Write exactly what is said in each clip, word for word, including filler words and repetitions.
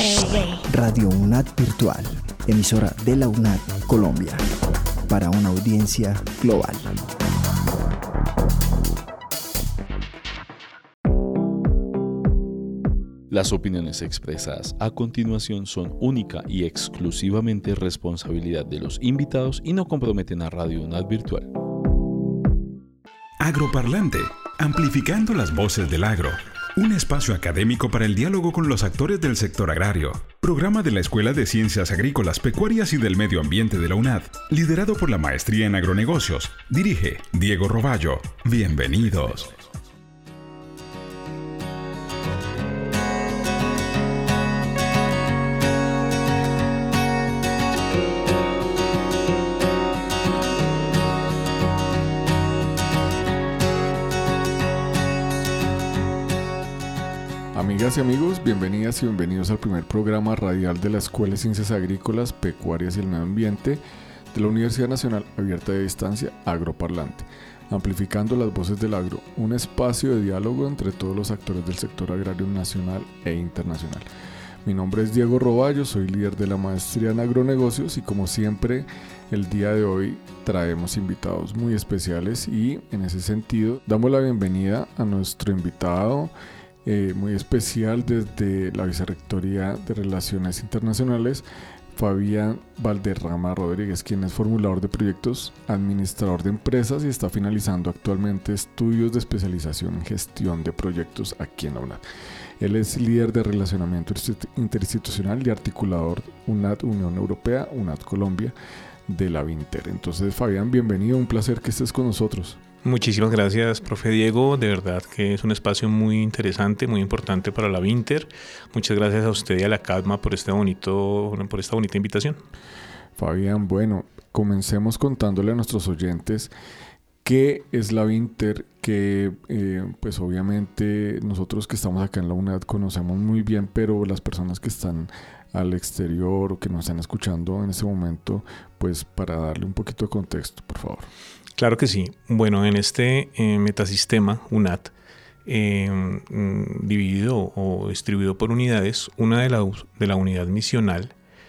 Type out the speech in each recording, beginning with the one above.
Radio UNAD Virtual, emisora de la UNAD Colombia, para una audiencia global. Las opiniones expresadas a continuación son única y exclusivamente responsabilidad de los invitados y no comprometen a Radio UNAD Virtual. Agroparlante, amplificando las voces del agro. Un espacio académico para el diálogo con los actores del sector agrario. Programa de la Escuela de Ciencias Agrícolas, Pecuarias y del Medio Ambiente de la UNAD, liderado por la Maestría en Agronegocios. Dirige Diego Roballo. Bienvenidos. Amigas y amigos, bienvenidas y bienvenidos al primer programa radial de la Escuela de Ciencias Agrícolas, Pecuarias y el Medio Ambiente de la Universidad Nacional Abierta de Distancia, Agroparlante, amplificando las voces del agro, un espacio de diálogo entre todos los actores del sector agrario nacional e internacional. Mi nombre es Diego Roballo, soy líder de la Maestría en Agronegocios y como siempre, el día de hoy traemos invitados muy especiales y en ese sentido damos la bienvenida a nuestro invitado Eh, muy especial desde la Vicerrectoría de Relaciones Internacionales, Fabián Valderrama Rodríguez, quien es formulador de proyectos, administrador de empresas y está finalizando actualmente estudios de especialización en gestión de proyectos aquí en la UNAD. Él es líder de relacionamiento interinstitucional y articulador UNAD Unión Europea, UNAD Colombia, de la Vinter. Entonces, Fabián, bienvenido, un placer que estés con nosotros. Muchísimas gracias, profe Diego. De verdad que es un espacio muy interesante, muy importante para la Vinter. Muchas gracias a usted y a la CADMA por este bonito, por esta bonita invitación. Fabián, bueno, comencemos contándole a nuestros oyentes qué es la Vinter, que eh, pues obviamente nosotros que estamos acá en la UNAD conocemos muy bien, pero las personas que están al exterior o que nos están escuchando en ese momento, pues para darle un poquito de contexto, por favor. Claro que sí. Bueno, en este eh, metasistema UNAD, eh, mm, dividido o distribuido por unidades, una de la, de la unidad misional,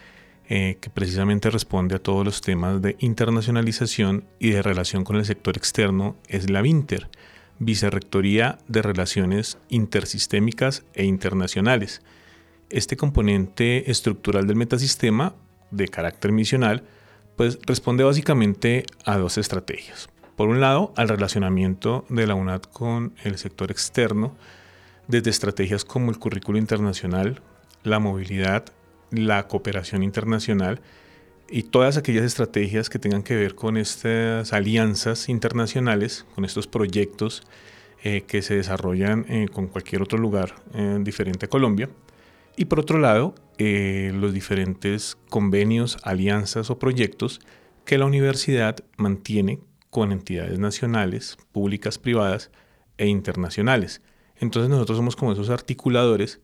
eh, que precisamente responde a todos los temas de internacionalización y de relación con el sector externo, es la Vinter, Vicerrectoría de Relaciones Intersistémicas e Internacionales. Este componente estructural del metasistema, de carácter misional, pues responde básicamente a dos estrategias. Por un lado, al relacionamiento de la UNAD con el sector externo, desde estrategias como el currículo internacional, la movilidad, la cooperación internacional y todas aquellas estrategias que tengan que ver con estas alianzas internacionales, con estos proyectos eh, que se desarrollan eh, con cualquier otro lugar eh, diferente a Colombia. Y por otro lado, eh, los diferentes convenios, alianzas o proyectos que la universidad mantiene con entidades nacionales, públicas, privadas e internacionales. Entonces nosotros somos como esos articuladores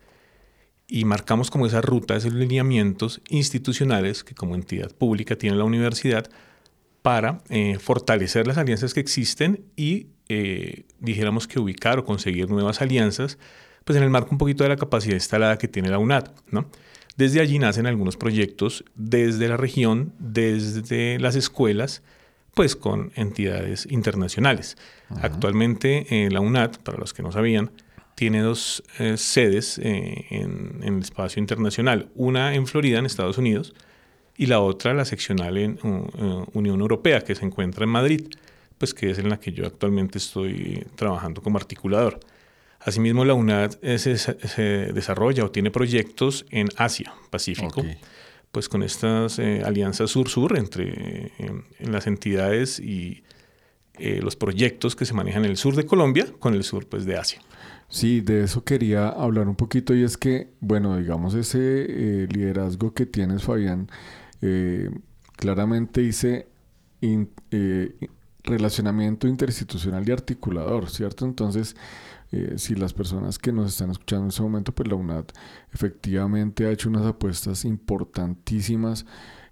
y marcamos como esa ruta, esos lineamientos institucionales que como entidad pública tiene la universidad para eh, fortalecer las alianzas que existen y eh, dijéramos que ubicar o conseguir nuevas alianzas, pues en el marco un poquito de la capacidad instalada que tiene la UNAD, ¿no? Desde allí nacen algunos proyectos desde la región, desde las escuelas, pues con entidades internacionales. Uh-huh. Actualmente eh, la UNAD, para los que no sabían, tiene dos eh, sedes eh, en, en el espacio internacional. Una en Florida, en Estados Unidos, y la otra, la seccional en uh, Unión Europea, que se encuentra en Madrid, pues que es en la que yo actualmente estoy trabajando como articulador. Asimismo, la UNAD se, se desarrolla o tiene proyectos en Asia, Pacífico, okay. Pues con estas eh, alianzas sur-sur entre eh, las entidades y eh, los proyectos que se manejan en el sur de Colombia con el sur pues, de Asia. Sí, de eso quería hablar un poquito y es que, bueno, digamos ese eh, liderazgo que tienes, Fabián, eh, claramente dice in, eh, relacionamiento interinstitucional y articulador, ¿cierto? Entonces, Eh, si las personas que nos están escuchando en ese momento, pues la UNAD efectivamente ha hecho unas apuestas importantísimas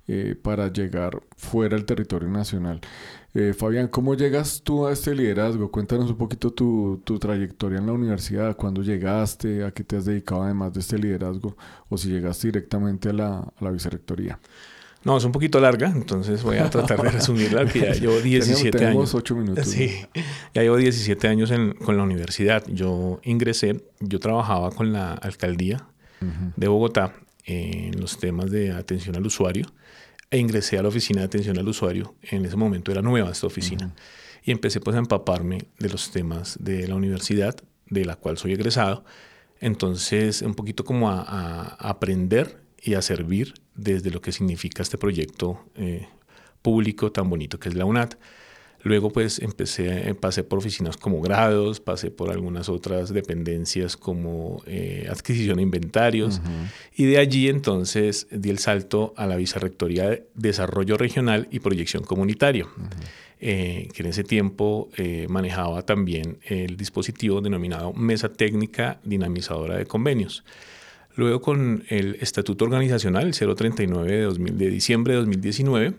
eh, para llegar fuera del territorio nacional. Eh, Fabián, ¿cómo llegas tú a este liderazgo? Cuéntanos un poquito tu, tu trayectoria en la universidad, cuándo llegaste, a qué te has dedicado además de este liderazgo, o si llegaste directamente a la, a la vicerrectoría. No, es un poquito larga, entonces voy a tratar de resumirla, que ya llevo diecisiete tenemos, años. Tenemos ocho minutos. Sí, ya llevo diecisiete años en, con la universidad. Yo ingresé, yo trabajaba con la alcaldía uh-huh. de Bogotá en los temas de atención al usuario e ingresé a la oficina de atención al usuario. En ese momento era nueva esta oficina uh-huh. y empecé pues a empaparme de los temas de la universidad, de la cual soy egresado. Entonces, un poquito como a, a aprender y a servir desde lo que significa este proyecto eh, público tan bonito que es la UNAD. Luego pues empecé, pasé por oficinas como grados, pasé por algunas otras dependencias como eh, adquisición de inventarios uh-huh. y de allí entonces di el salto a la Vicerrectoría de Desarrollo Regional y Proyección Comunitaria, uh-huh. eh, que en ese tiempo eh, manejaba también el dispositivo denominado Mesa Técnica Dinamizadora de Convenios. Luego, con el Estatuto Organizacional, el cero treinta y nueve de, dos mil, de diciembre de dos mil diecinueve,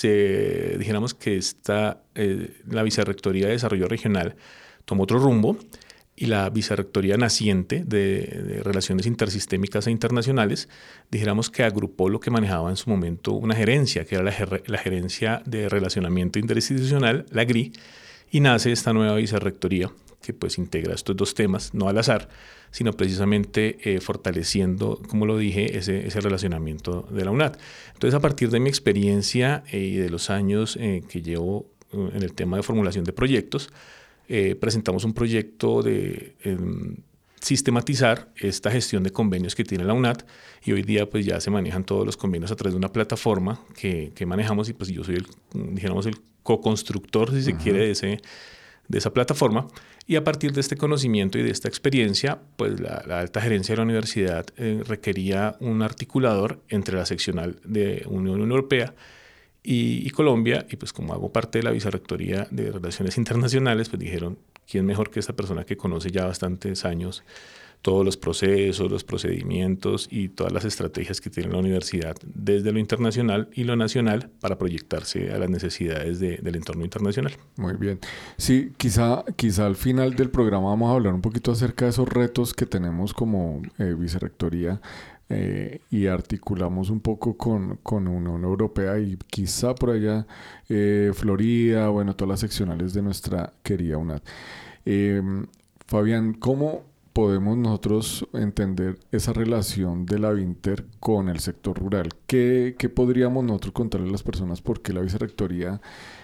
se, dijéramos que esta, eh, la Vicerrectoría de Desarrollo Regional tomó otro rumbo y la Vicerrectoría naciente de, de Relaciones Intersistémicas e Internacionales, dijéramos que agrupó lo que manejaba en su momento una gerencia, que era la, la Gerencia de Relacionamiento Interinstitucional, la G R I, y nace esta nueva Vicerrectoría que pues integra estos dos temas, no al azar, sino precisamente eh, fortaleciendo, como lo dije, ese, ese relacionamiento de la UNAD. Entonces, a partir de mi experiencia eh, y de los años eh, que llevo eh, en el tema de formulación de proyectos, eh, presentamos un proyecto de eh, sistematizar esta gestión de convenios que tiene la UNAD, y hoy día pues ya se manejan todos los convenios a través de una plataforma que, que manejamos, y pues yo soy el, dijéramos, el co-constructor, si se uh-huh. quiere, de ese de esa plataforma, y a partir de este conocimiento y de esta experiencia, pues la, la alta gerencia de la universidad eh, requería un articulador entre la seccional de Unión Europea y, y Colombia, y pues como hago parte de la Vicerrectoría de Relaciones Internacionales, pues dijeron, ¿quién mejor que esta persona que conoce ya bastantes años todos los procesos, los procedimientos y todas las estrategias que tiene la universidad desde lo internacional y lo nacional para proyectarse a las necesidades de, del entorno internacional? Muy bien. Sí, quizá, quizá al final del programa vamos a hablar un poquito acerca de esos retos que tenemos como eh, Vicerrectoría eh, y articulamos un poco con, con Unión Europea y quizá por allá eh, Florida, bueno, todas las seccionales de nuestra querida UNAD. Eh, Fabián, ¿cómo podemos nosotros entender esa relación de la Vinter con el sector rural? ¿Qué, qué podríamos nosotros contarle a las personas? Porque la Vicerrectoría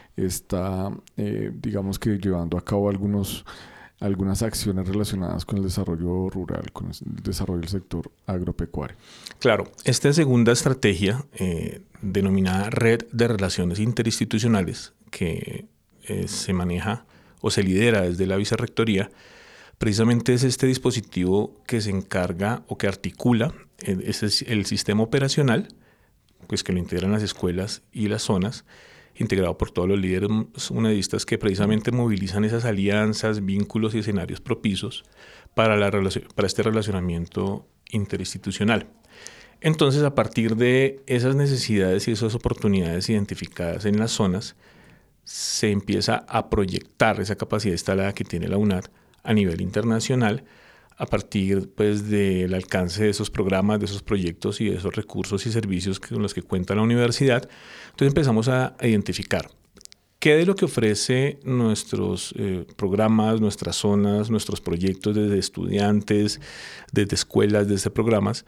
está, eh, digamos que llevando a cabo algunos, algunas acciones relacionadas con el desarrollo rural, con el desarrollo del sector agropecuario. Claro, esta segunda estrategia, eh, denominada Red de Relaciones Interinstitucionales, que eh, se maneja o se lidera desde la Vicerrectoría, precisamente es este dispositivo que se encarga o que articula ese es el sistema operacional, pues que lo integran las escuelas y las zonas, integrado por todos los líderes unadistas que precisamente movilizan esas alianzas, vínculos y escenarios propicios para, la relacion- para este relacionamiento interinstitucional. Entonces, a partir de esas necesidades y esas oportunidades identificadas en las zonas, se empieza a proyectar esa capacidad instalada que tiene la UNAD a nivel internacional, a partir pues, del alcance de esos programas, de esos proyectos y de esos recursos y servicios con los que cuenta la universidad. Entonces empezamos a identificar qué de lo que ofrece nuestros eh, programas, nuestras zonas, nuestros proyectos desde estudiantes, desde escuelas, desde programas,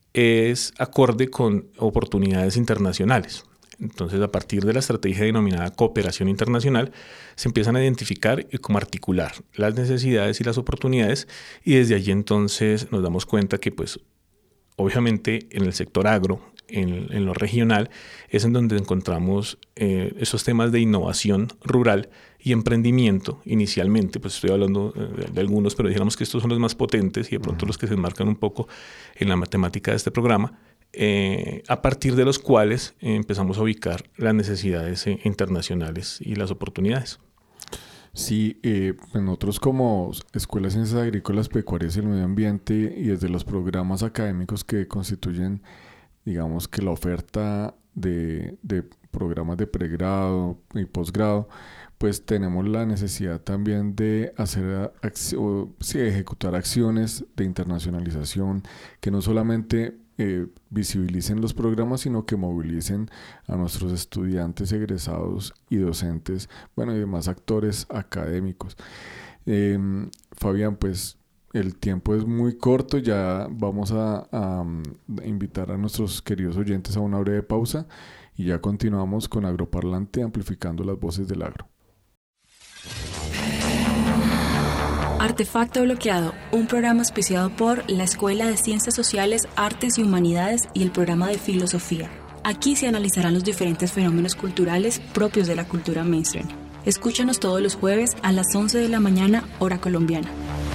es acorde con oportunidades internacionales. Entonces, a partir de la estrategia denominada cooperación internacional, se empiezan a identificar y cómo articular las necesidades y las oportunidades, y desde allí entonces nos damos cuenta que, pues, obviamente en el sector agro, en, en lo regional, es en donde encontramos eh, esos temas de innovación rural y emprendimiento inicialmente. Pues estoy hablando de, de algunos, pero digamos que estos son los más potentes y de pronto uh-huh. los que se enmarcan un poco en la matemática de este programa. Eh, a partir de los cuales eh, empezamos a ubicar las necesidades eh, internacionales y las oportunidades. Sí, eh, nosotros como Escuela de Ciencias Agrícolas, Pecuarias y el Medio Ambiente y desde los programas académicos que constituyen digamos que la oferta de, de programas de pregrado y posgrado, pues tenemos la necesidad también de hacer accio- sí, ejecutar acciones de internacionalización que no solamente eh, visibilicen los programas, sino que movilicen a nuestros estudiantes, egresados y docentes, bueno, y demás actores académicos. Eh, Fabián, pues el tiempo es muy corto, ya vamos a, a invitar a nuestros queridos oyentes a una breve pausa y ya continuamos con Agroparlante, amplificando las voces del agro. Artefacto Bloqueado, un programa auspiciado por la Escuela de Ciencias Sociales, Artes y Humanidades y el programa de Filosofía. Aquí se analizarán los diferentes fenómenos culturales propios de la cultura mainstream. Escúchanos todos los jueves a las once de la mañana, hora colombiana.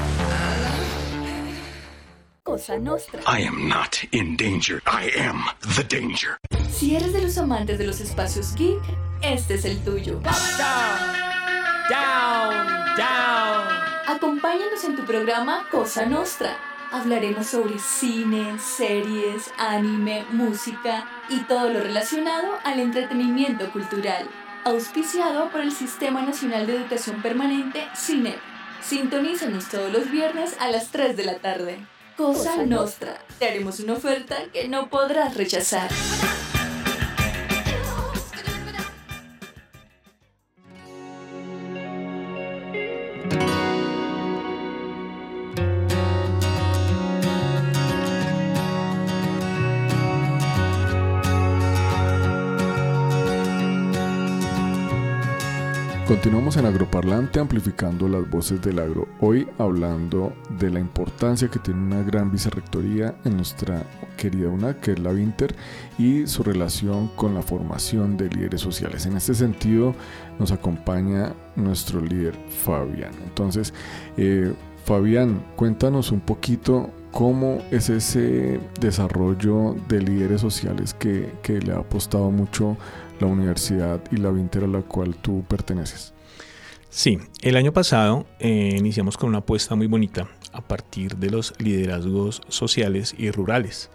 Cosa Nostra. I am not in danger. I am the danger. Si eres de los amantes de los espacios geek, este es el tuyo. Down, down, down. Acompáñanos en tu programa Cosa Nostra. Hablaremos sobre cine, series, anime, música y todo lo relacionado al entretenimiento cultural. Auspiciado por el Sistema Nacional de Educación Permanente, SINEP. Sintonízanos todos los viernes a las tres de la tarde. Cosa, Cosa Nostra. Te haremos una oferta que no podrás rechazar. Continuamos en Agroparlante, amplificando las voces del agro. Hoy hablando de la importancia que tiene una gran vicerrectoría en nuestra querida UNAD, que es la Vinter, y su relación con la formación de líderes sociales. En este sentido nos acompaña nuestro líder Fabián. Entonces, eh, Fabián, cuéntanos un poquito cómo es ese desarrollo de líderes sociales que, que le ha apostado mucho la universidad y la Vinter a la cual tú perteneces. Sí, el año pasado eh, iniciamos con una apuesta muy bonita a partir de los liderazgos sociales y rurales.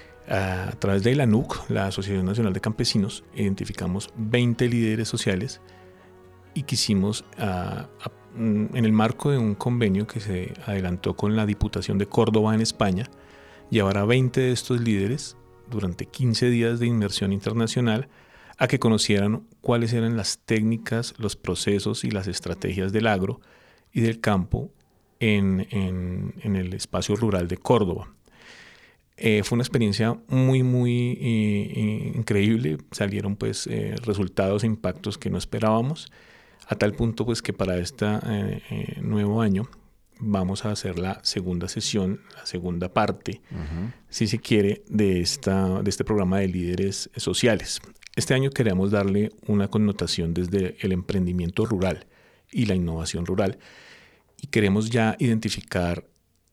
A través de la N U C, la Asociación Nacional de Campesinos, identificamos veinte líderes sociales y quisimos, a, a, en el marco de un convenio que se adelantó con la Diputación de Córdoba en España, llevar a veinte de estos líderes durante quince días de inmersión internacional a que conocieran cuáles eran las técnicas, los procesos y las estrategias del agro y del campo en, en, en el espacio rural de Córdoba. Eh, fue una experiencia muy, muy eh, increíble. Salieron pues eh, resultados e impactos que no esperábamos, a tal punto pues que para este eh, eh, nuevo año vamos a hacer la segunda sesión, la segunda parte, uh-huh. si se quiere, de, esta, de este programa de líderes sociales. Este año queremos darle una connotación desde el emprendimiento rural y la innovación rural, y queremos ya identificar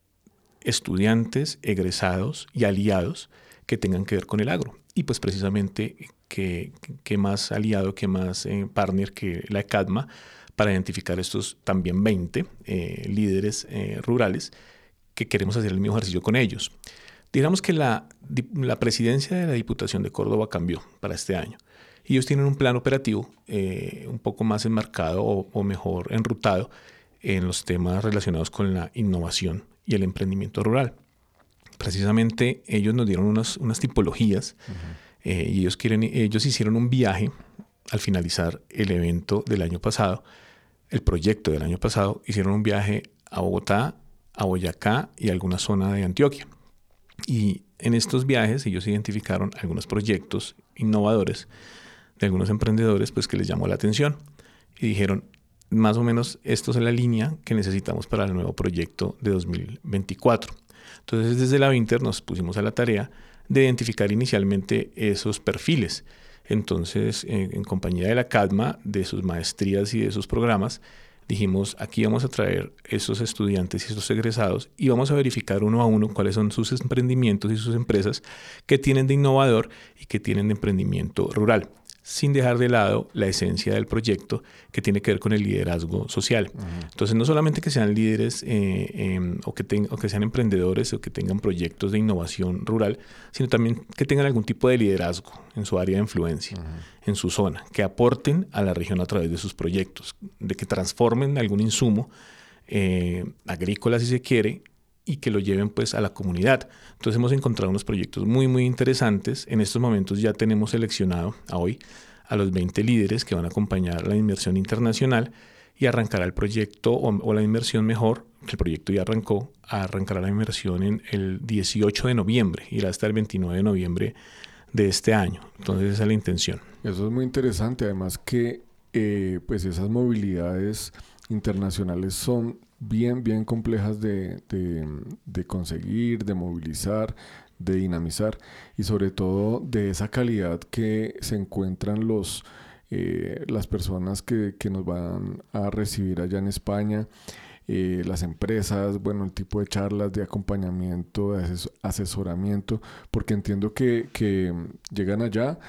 estudiantes, egresados y aliados que tengan que ver con el agro. Y pues precisamente que, que más aliado, que más eh, partner que la ECADMA para identificar estos también veinte eh, líderes eh, rurales que queremos hacer el mismo ejercicio con ellos. Digamos que la, la presidencia de la Diputación de Córdoba cambió para este año. Y ellos tienen un plan operativo eh, un poco más enmarcado o, o mejor enrutado en los temas relacionados con la innovación y el emprendimiento rural. Precisamente ellos nos dieron unas, unas tipologías uh-huh. eh, y ellos, quieren, ellos hicieron un viaje al finalizar el evento del año pasado, el proyecto del año pasado, hicieron un viaje a Bogotá, a Boyacá y a alguna zona de Antioquia. Y en estos viajes ellos identificaron algunos proyectos innovadores de algunos emprendedores pues, que les llamó la atención y dijeron, más o menos esto es la línea que necesitamos para el nuevo proyecto de dos mil veinticuatro. Entonces desde la Vinter nos pusimos a la tarea de identificar inicialmente esos perfiles. Entonces eh, en compañía de la CADMA, de sus maestrías y de sus programas, dijimos, aquí vamos a traer esos estudiantes y esos egresados y vamos a verificar uno a uno cuáles son sus emprendimientos y sus empresas que tienen de innovador y que tienen de emprendimiento rural. sin dejar de lado la esencia del proyecto que tiene que ver con el liderazgo social. Uh-huh. Entonces, no solamente que sean líderes eh, eh, o, que ten, o que sean emprendedores o que tengan proyectos de innovación rural, sino también que tengan algún tipo de liderazgo en su área de influencia, uh-huh. en su zona, que aporten a la región a través de sus proyectos, de que transformen algún insumo eh, agrícola, si se quiere, y que lo lleven pues a la comunidad. Entonces hemos encontrado unos proyectos muy muy interesantes. En estos momentos ya tenemos seleccionado a hoy a los veinte líderes que van a acompañar la inversión internacional y arrancará el proyecto o, o la inversión mejor, que el proyecto ya arrancó, arrancará la inversión en el dieciocho de noviembre, irá hasta el veintinueve de noviembre de este año. Entonces esa es la intención. Eso es muy interesante, además que eh, pues esas movilidades internacionales son bien, bien complejas de, de, de conseguir, de movilizar, de dinamizar y sobre todo de esa calidad que se encuentran los, eh, las personas que, que nos van a recibir allá en España, eh, las empresas, bueno, el tipo de charlas, de acompañamiento, de ases- asesoramiento, porque entiendo que, que llegan allá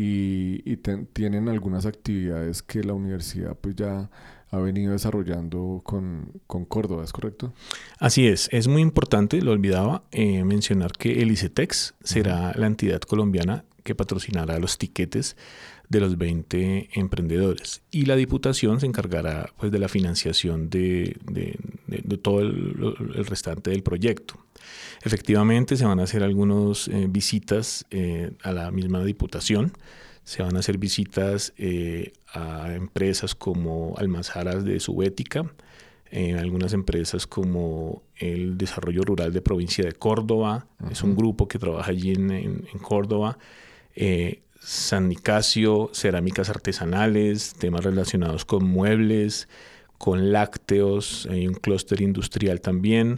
y, y ten, tienen algunas actividades que la universidad pues ya ha venido desarrollando con, con Córdoba, ¿es correcto? Así es, es muy importante, lo olvidaba, eh, mencionar que el ICETEX será uh-huh. la entidad colombiana que patrocinará los tiquetes de los veinte emprendedores y la Diputación se encargará pues de la financiación de, de, de, de todo el, el restante del proyecto. Efectivamente se van a hacer algunas eh, visitas eh, a la misma Diputación. Se van a hacer visitas eh, a empresas como Almazaras de Subética, eh, algunas empresas como el Desarrollo Rural de Provincia de Córdoba, uh-huh. es un grupo que trabaja allí en, en, en Córdoba, eh, San Nicasio, cerámicas artesanales, temas relacionados con muebles, con lácteos, hay un clúster industrial también,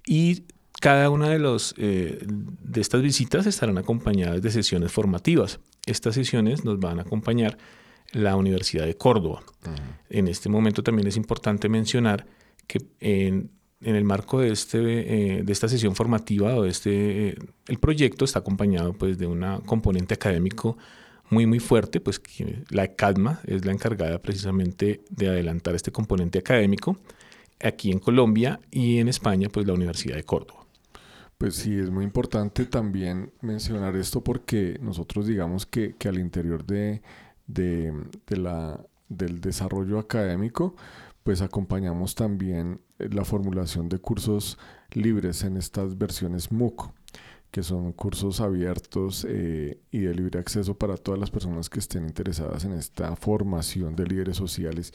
y cada una de, los, eh, de estas visitas estarán acompañadas de sesiones formativas. Estas sesiones nos van a acompañar la Universidad de Córdoba. Uh-huh. En este momento también es importante mencionar que en, en el marco de, este, eh, de esta sesión formativa o de este, eh, el proyecto está acompañado pues, de un componente académico muy muy fuerte, pues que la ECADMA es la encargada precisamente de adelantar este componente académico aquí en Colombia y en España pues la Universidad de Córdoba. Pues sí, es muy importante también mencionar esto porque nosotros digamos que, que al interior de, de, de la, del desarrollo académico, pues acompañamos también la formulación de cursos libres en estas versiones M O O C, que son cursos abiertos eh, y de libre acceso para todas las personas que estén interesadas en esta formación de líderes sociales.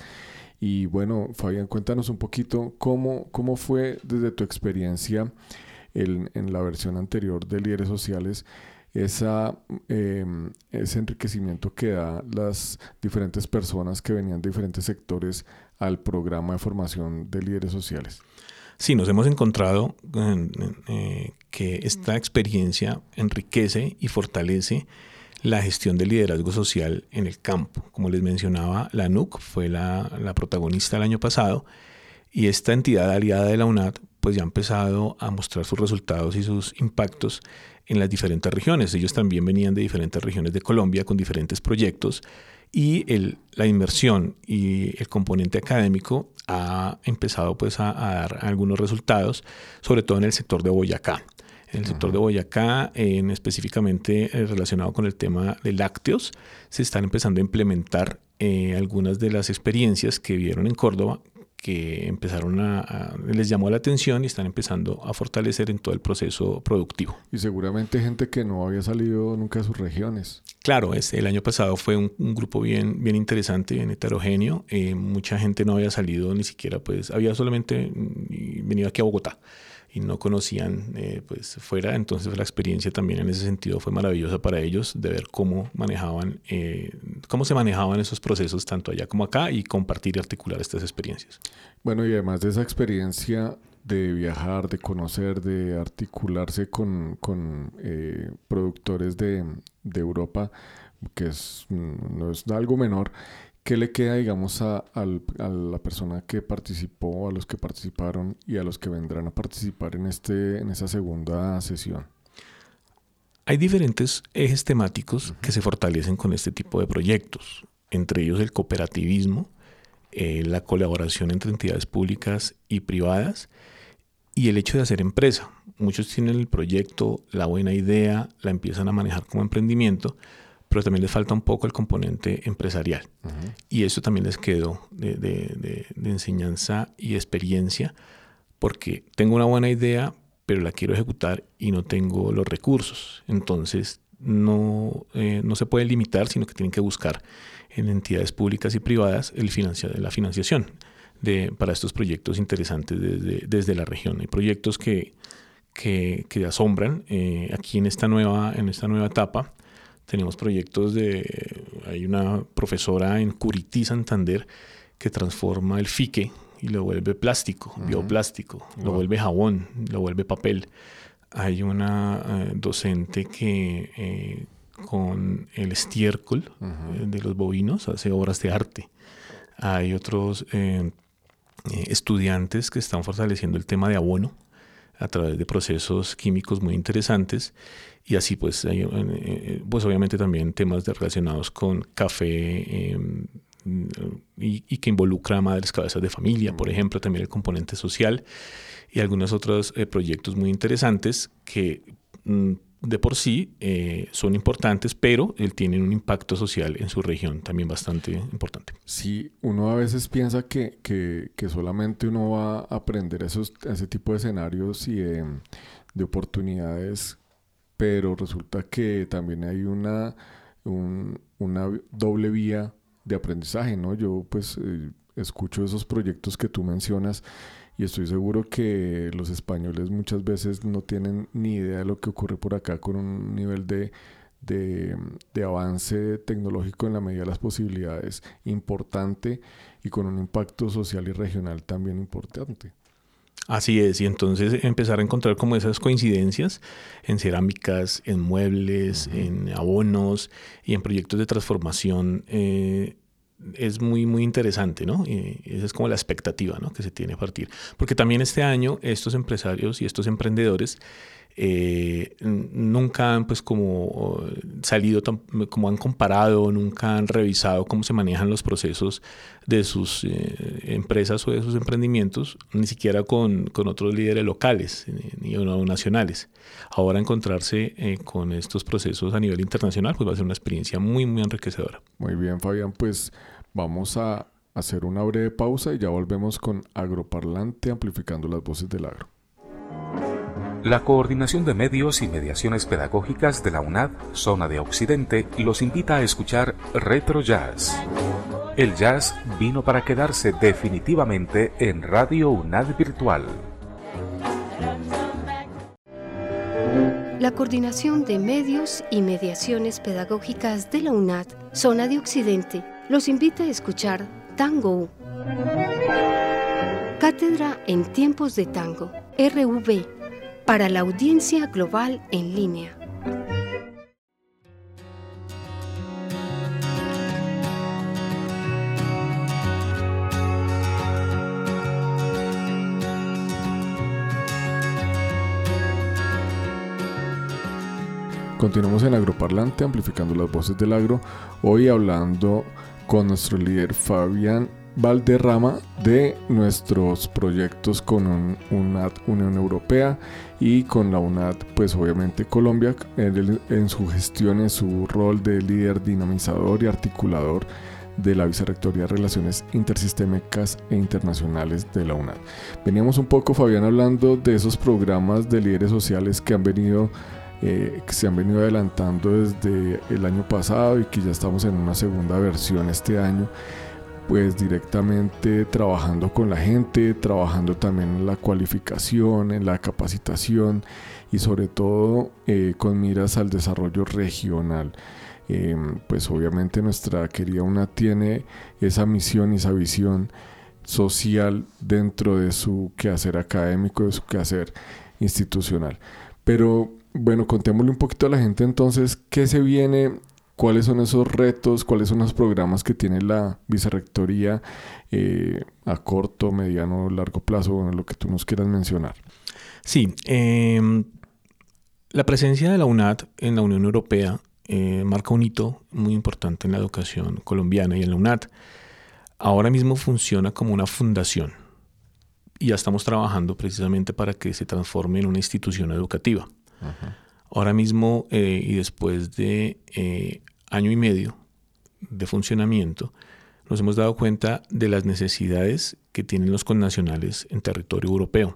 Y bueno, Fabián, cuéntanos un poquito cómo, cómo fue desde tu experiencia El, en la versión anterior de líderes sociales, esa, eh, ese enriquecimiento que da las diferentes personas que venían de diferentes sectores al programa de formación de líderes sociales. Sí, nos hemos encontrado eh, eh, que esta experiencia enriquece y fortalece la gestión del liderazgo social en el campo. Como les mencionaba, la N U C fue la, la protagonista el año pasado y esta entidad aliada de la UNAD pues ya ha empezado a mostrar sus resultados y sus impactos en las diferentes regiones. Ellos también venían de diferentes regiones de Colombia con diferentes proyectos y el, la inversión y el componente académico ha empezado pues a, a dar algunos resultados, sobre todo en el sector de Boyacá. En el sector de Boyacá, en específicamente eh, relacionado con el tema de lácteos, se están empezando a implementar eh, algunas de las experiencias que vieron en Córdoba que empezaron a, a, les llamó la atención y están empezando a fortalecer en todo el proceso productivo. Y seguramente gente que no había salido nunca de sus regiones. Claro, es, el año pasado fue un, un grupo bien, bien interesante, bien heterogéneo. Eh, mucha gente no había salido ni siquiera, pues había solamente venido aquí a Bogotá y no conocían eh, pues fuera, entonces la experiencia también en ese sentido fue maravillosa para ellos de ver cómo manejaban, eh, cómo se manejaban esos procesos tanto allá como acá y compartir y articular estas experiencias. Bueno, y además de esa experiencia de viajar, de conocer, de articularse con, con eh, productores de, de Europa, que es, no es algo menor, ¿qué le queda, digamos, a, a, a la persona que participó, a los que participaron y a los que vendrán a participar en, este, en esa segunda sesión? Hay diferentes ejes temáticos uh-huh. que se fortalecen con este tipo de proyectos, entre ellos el cooperativismo, eh, la colaboración entre entidades públicas y privadas y el hecho de hacer empresa. Muchos tienen el proyecto, la buena idea, la empiezan a manejar como emprendimiento, pero también les falta un poco el componente empresarial. Uh-huh. Y eso también les quedó de, de, de, de enseñanza y experiencia, porque tengo una buena idea, pero la quiero ejecutar y no tengo los recursos. Entonces no, eh, no se puede limitar, sino que tienen que buscar en entidades públicas y privadas el financia, la financiación de, para estos proyectos interesantes desde, desde la región. Hay proyectos que, que, que asombran. Eh, aquí en esta, nueva, en esta nueva etapa tenemos proyectos de... Hay una profesora en Curití, Santander, que transforma el fique y lo vuelve plástico, uh-huh. bioplástico, wow. lo vuelve jabón, lo vuelve papel. Hay una uh, docente que eh, con el estiércol uh-huh. eh, de los bovinos hace obras de arte. Hay otros eh, eh, estudiantes que están fortaleciendo el tema de abono a través de procesos químicos muy interesantes. Y así pues, hay, eh, pues obviamente también temas de, relacionados con café, eh, Y, y que involucra a madres cabezas de familia, por ejemplo, también el componente social y algunos otros eh, proyectos muy interesantes que mm, de por sí eh, son importantes, pero eh, tienen un impacto social en su región también bastante importante. Sí, uno a veces piensa que, que, que solamente uno va a aprender esos, ese tipo de escenarios y de, de oportunidades, pero resulta que también hay una, un, una doble vía de aprendizaje, ¿no? Yo pues eh, escucho esos proyectos que tú mencionas y estoy seguro que los españoles muchas veces no tienen ni idea de lo que ocurre por acá con un nivel de, de, de avance tecnológico en la medida de las posibilidades importante y con un impacto social y regional también importante. Así es, y entonces empezar a encontrar como esas coincidencias en cerámicas, en muebles, uh-huh. en abonos y en proyectos de transformación eh, es muy, muy interesante, ¿no? Y esa es como la expectativa, ¿no? que se tiene a partir. Porque también este año estos empresarios y estos emprendedores eh, nunca han pues como salido, como han comparado, nunca han revisado cómo se manejan los procesos de sus eh, empresas o de sus emprendimientos, ni siquiera con, con otros líderes locales ni no nacionales. Ahora encontrarse eh, con estos procesos a nivel internacional pues va a ser una experiencia muy, muy enriquecedora. Muy bien, Fabián, pues vamos a hacer una breve pausa y ya volvemos con Agroparlante, amplificando las voces del agro. La Coordinación de Medios y Mediaciones Pedagógicas de la UNAD, Zona de Occidente, los invita a escuchar Retro Jazz. El jazz vino para quedarse definitivamente en Radio UNAD Virtual. La Coordinación de Medios y Mediaciones Pedagógicas de la UNAD, Zona de Occidente, los invita a escuchar Tango. Cátedra en Tiempos de Tango, R V, para la audiencia global en línea. Continuamos en Agroparlante, amplificando las voces del agro, hoy hablando con nuestro líder Fabián Valderrama de nuestros proyectos con un, UNAD Unión Europea y con la UNAD, pues obviamente Colombia, en, en su gestión, en su rol de líder dinamizador y articulador de la Vicerrectoría de Relaciones Intersistémicas e Internacionales de la UNAD. Veníamos un poco, Fabián, hablando de esos programas de líderes sociales que han venido Eh, que se han venido adelantando desde el año pasado y que ya estamos en una segunda versión este año, pues directamente trabajando con la gente, trabajando también en la cualificación, en la capacitación y sobre todo eh, con miras al desarrollo regional. Eh, pues obviamente nuestra querida UNAD tiene esa misión y esa visión social dentro de su quehacer académico, de su quehacer institucional. Pero bueno, contémosle un poquito a la gente entonces qué se viene, cuáles son esos retos, cuáles son los programas que tiene la vicerrectoría eh, a corto, mediano, largo plazo, bueno, lo que tú nos quieras mencionar. Sí, eh, La presencia de la UNAD en la Unión Europea eh, marca un hito muy importante en la educación colombiana y en la UNAD. Ahora mismo funciona como una fundación y ya estamos trabajando precisamente para que se transforme en una institución educativa. Ajá. Ahora mismo eh, y después de eh, año y medio de funcionamiento, nos hemos dado cuenta de las necesidades que tienen los connacionales en territorio europeo.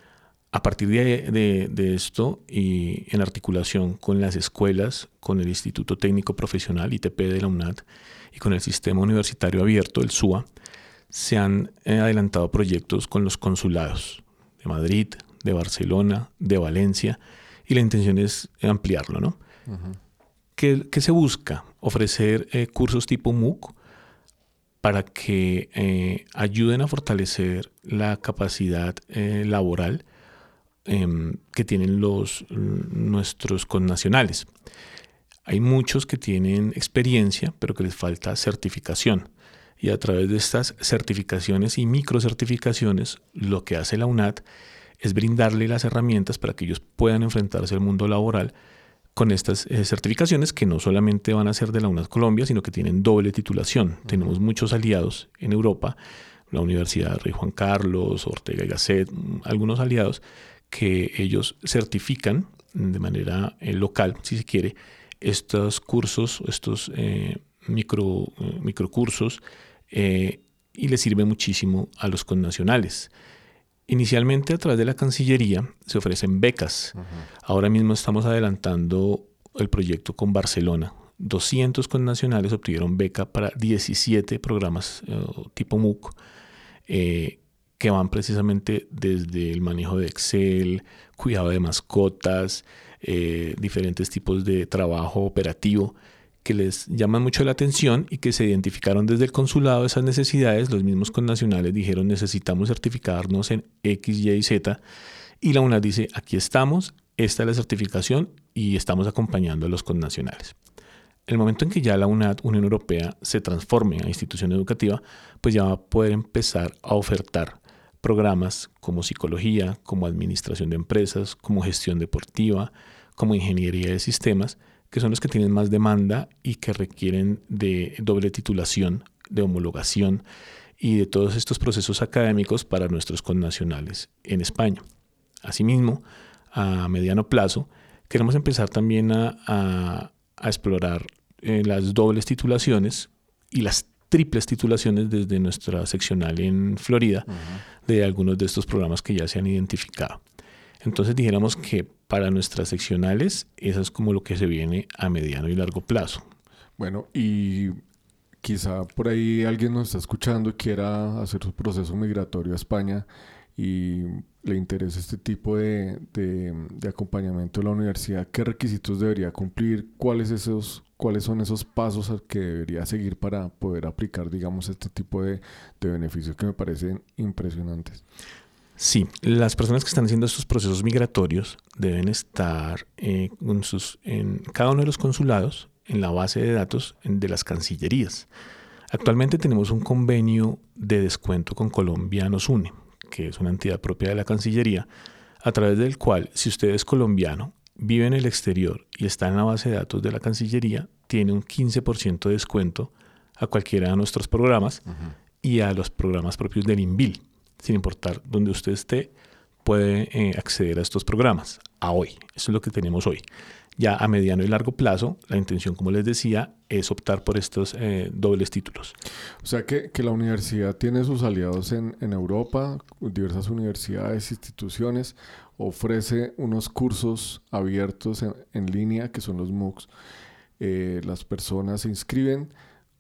A partir de, de, de esto y en articulación con las escuelas, con el Instituto Técnico Profesional I T P de la UNAD y con el Sistema Universitario Abierto, el S U A, se han eh, adelantado proyectos con los consulados de Madrid, de Barcelona, de Valencia, y la intención es ampliarlo, ¿no? Uh-huh. ¿Qué, ¿Qué se busca? Ofrecer eh, cursos tipo MOOC para que eh, ayuden a fortalecer la capacidad eh, laboral eh, que tienen los, nuestros connacionales. Hay muchos que tienen experiencia, pero que les falta certificación. Y a través de estas certificaciones y microcertificaciones, lo que hace la UNAD es brindarle las herramientas para que ellos puedan enfrentarse al mundo laboral con estas eh, certificaciones que no solamente van a ser de la UNAD Colombia, sino que tienen doble titulación. Uh-huh. Tenemos muchos aliados en Europa, la Universidad Rey Juan Carlos, Ortega y Gasset, algunos aliados que ellos certifican de manera eh, local, si se quiere, estos cursos, estos eh, micro, eh, microcursos eh, y les sirve muchísimo a los connacionales. Inicialmente a través de la Cancillería se ofrecen becas. Uh-huh. Ahora mismo estamos adelantando el proyecto con Barcelona. doscientos connacionales obtuvieron beca para diecisiete programas eh, tipo MOOC eh, que van precisamente desde el manejo de Excel, cuidado de mascotas, eh, diferentes tipos de trabajo operativo que les llaman mucho la atención y que se identificaron desde el consulado esas necesidades. Los mismos connacionales dijeron necesitamos certificarnos en X, Y y Z, y la UNAD dice aquí estamos, esta es la certificación y estamos acompañando a los connacionales. El momento en que ya la UNAD, Unión Europea, se transforme a institución educativa, pues ya va a poder empezar a ofertar programas como psicología, como administración de empresas, como gestión deportiva, como ingeniería de sistemas, que son los que tienen más demanda y que requieren de doble titulación, de homologación y de todos estos procesos académicos para nuestros connacionales en España. Asimismo, a mediano plazo, queremos empezar también a, a, a explorar eh, las dobles titulaciones y las triples titulaciones desde nuestra seccional en Florida, uh-huh, de algunos de estos programas que ya se han identificado. Entonces dijéramos que para nuestras seccionales eso es como lo que se viene a mediano y largo plazo. Bueno, y quizá por ahí alguien nos está escuchando y quiera hacer su proceso migratorio a España y le interesa este tipo de, de, de acompañamiento de la universidad. ¿Qué requisitos debería cumplir? ¿Cuáles, esos, cuáles son esos pasos que debería seguir para poder aplicar, digamos, este tipo de, de beneficios que me parecen impresionantes? Sí, las personas que están haciendo estos procesos migratorios deben estar eh, en, sus, en cada uno de los consulados en la base de datos de las cancillerías. Actualmente tenemos un convenio de descuento con Colombia Nos Une, que es una entidad propia de la Cancillería, a través del cual, si usted es colombiano, vive en el exterior y está en la base de datos de la Cancillería, tiene un quince por ciento de descuento a cualquiera de nuestros programas, uh-huh, y a los programas propios del INVIL. Sin importar dónde usted esté, puede eh, acceder a estos programas. A hoy, eso es lo que tenemos hoy. Ya a mediano y largo plazo, la intención, como les decía, es optar por estos eh, dobles títulos. O sea que, que la universidad tiene sus aliados en, en Europa, diversas universidades, instituciones, ofrece unos cursos abiertos en, en línea, que son los MOOCs. Eh, las personas se inscriben,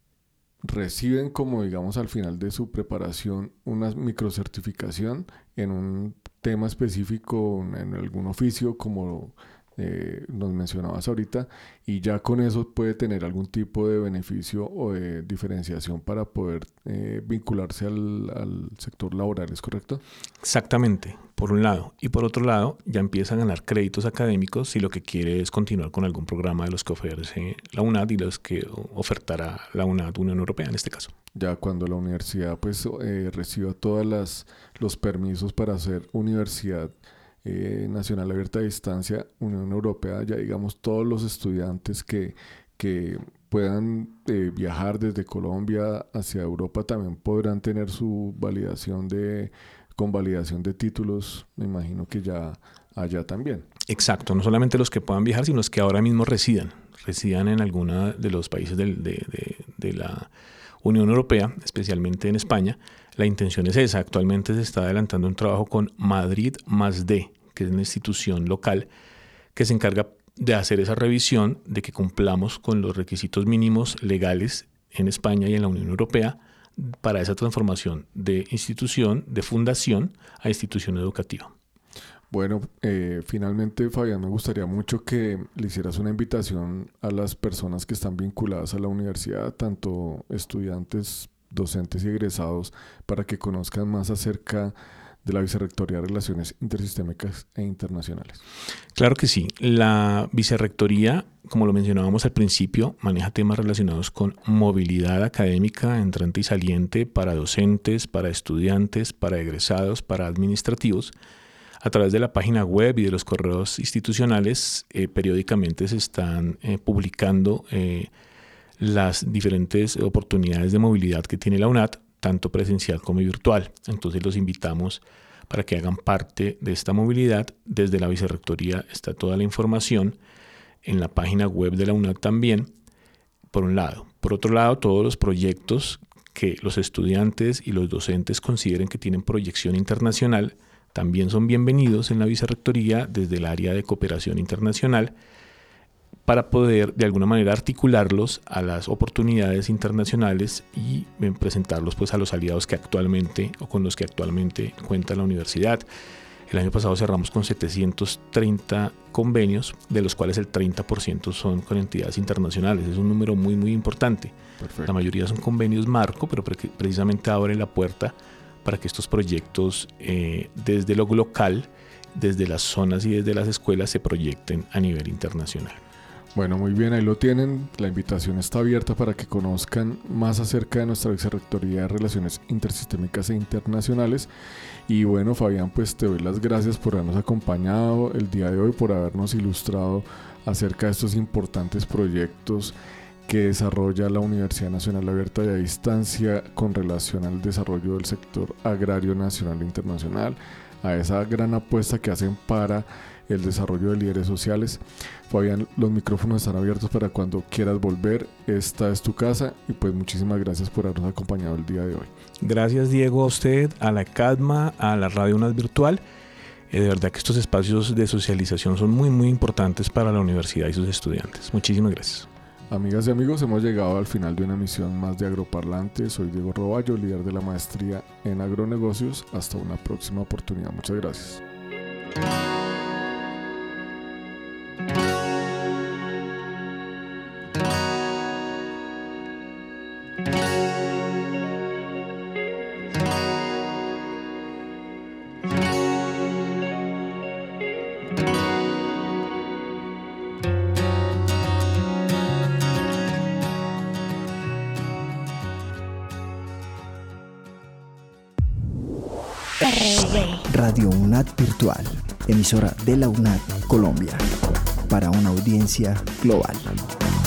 reciben como digamos al final de su preparación una microcertificación en un tema específico, en algún oficio como eh, nos mencionabas ahorita, y ya con eso puede tener algún tipo de beneficio o de diferenciación para poder eh, vincularse al, al sector laboral, ¿es correcto? Exactamente, por un lado. Y por otro lado, ya empieza a ganar créditos académicos si lo que quiere es continuar con algún programa de los que ofrece la UNAD y los que ofertará la UNAD, Unión Europea en este caso. Ya cuando la universidad pues eh, reciba todos los permisos para ser universidad eh, Nacional Abierta a Distancia, Unión Europea, ya digamos todos los estudiantes que, que puedan eh, viajar desde Colombia hacia Europa también podrán tener su validación de convalidación de títulos, me imagino que ya allá también. Exacto, no solamente los que puedan viajar, sino los que ahora mismo residan, residan en alguno de los países del, de, de, de la Unión Europea, especialmente en España. La intención es esa. Actualmente se está adelantando un trabajo con Madrid más D, que es una institución local que se encarga de hacer esa revisión de que cumplamos con los requisitos mínimos legales en España y en la Unión Europea para esa transformación de institución, de fundación a institución educativa. Bueno, eh, finalmente, Fabián, me gustaría mucho que le hicieras una invitación a las personas que están vinculadas a la universidad, tanto estudiantes, docentes y egresados, para que conozcan más acerca de la Vicerrectoría de Relaciones Intersistémicas e Internacionales. Claro que sí. La Vicerrectoría, como lo mencionábamos al principio, maneja temas relacionados con movilidad académica, entrante y saliente para docentes, para estudiantes, para egresados, para administrativos. A través de la página web y de los correos institucionales, eh, periódicamente se están eh, publicando eh, las diferentes oportunidades de movilidad que tiene la UNAD, tanto presencial como virtual. Entonces los invitamos para que hagan parte de esta movilidad. Desde la Vicerrectoría está toda la información en la página web de la UNAD también, por un lado. Por otro lado, todos los proyectos que los estudiantes y los docentes consideren que tienen proyección internacional también son bienvenidos en la Vicerrectoría desde el área de cooperación internacional, para poder de alguna manera articularlos a las oportunidades internacionales y eh, presentarlos pues a los aliados que actualmente o con los que actualmente cuenta la universidad. El año pasado cerramos con setecientos treinta convenios, de los cuales el treinta por ciento son con entidades internacionales. Es un número muy muy importante. Perfecto. La mayoría son convenios marco, pero pre- precisamente abre la puerta para que estos proyectos eh, desde lo local, desde las zonas y desde las escuelas se proyecten a nivel internacional. Bueno, muy bien, ahí lo tienen. La invitación está abierta para que conozcan más acerca de nuestra Vicerrectoría de Relaciones Intersistémicas e Internacionales. Y bueno, Fabián, pues te doy las gracias por habernos acompañado el día de hoy, por habernos ilustrado acerca de estos importantes proyectos que desarrolla la Universidad Nacional Abierta y a Distancia con relación al desarrollo del sector agrario nacional e internacional, a esa gran apuesta que hacen para el desarrollo de líderes sociales. Fabián, los micrófonos están abiertos para cuando quieras volver. Esta es tu casa y pues muchísimas gracias por habernos acompañado el día de hoy. Gracias, Diego, a usted, a la CADMA, a la Radio UNAD Virtual. Eh, de verdad que estos espacios de socialización son muy muy importantes para la universidad y sus estudiantes. Muchísimas gracias. Amigas y amigos, hemos llegado al final de una emisión más de Agroparlante. Soy Diego Roballo, líder de la maestría en agronegocios. Hasta una próxima oportunidad. Muchas gracias. Radio UNAD Virtual, emisora de la UNAD Colombia, para una audiencia global.